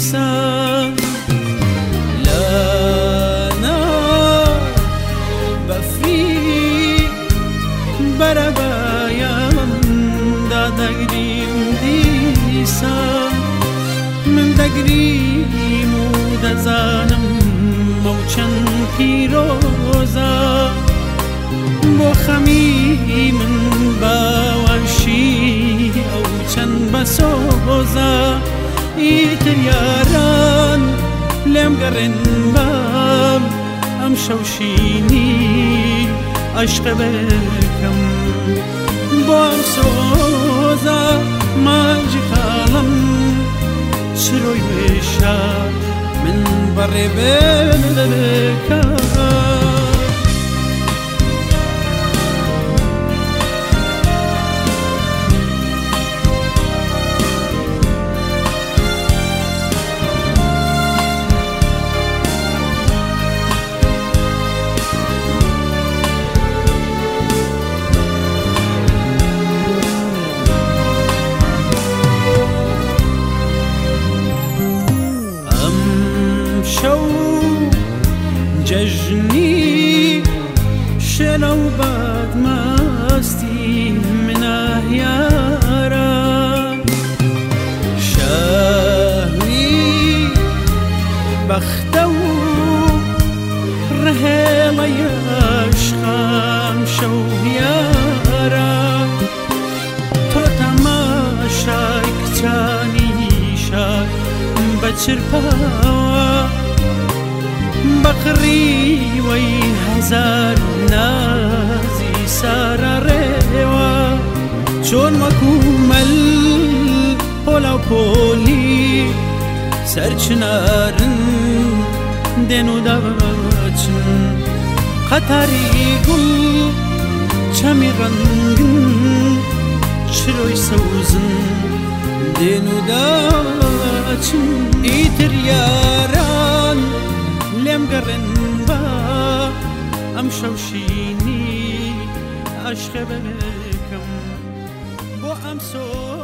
دیسان لانا بفری بربایم دادگریم دیسان من دگریم و دزانم موچن پیروزا بو خمی من باوشی او چند بسوزا ایتر یاران لم گرن بام ام شوشینی عشق بکم بو ام سوزا ماجی خالم چروی بشا من بری بکم ججني شلو بعد ما استي من يارا شاهي بختو رهيل يشخام شو يارا تو تماشاك تاني شاك بچرپاوا بقري وي هزار نازي سارا ريوا چون مكومل پولا پولی سرچنارن دنو داچن قطاری گل چمی رنگن چروی سوزن دنو داچن ایتر یاران لم قرن با ام شوشینی عشق بکم با ام سو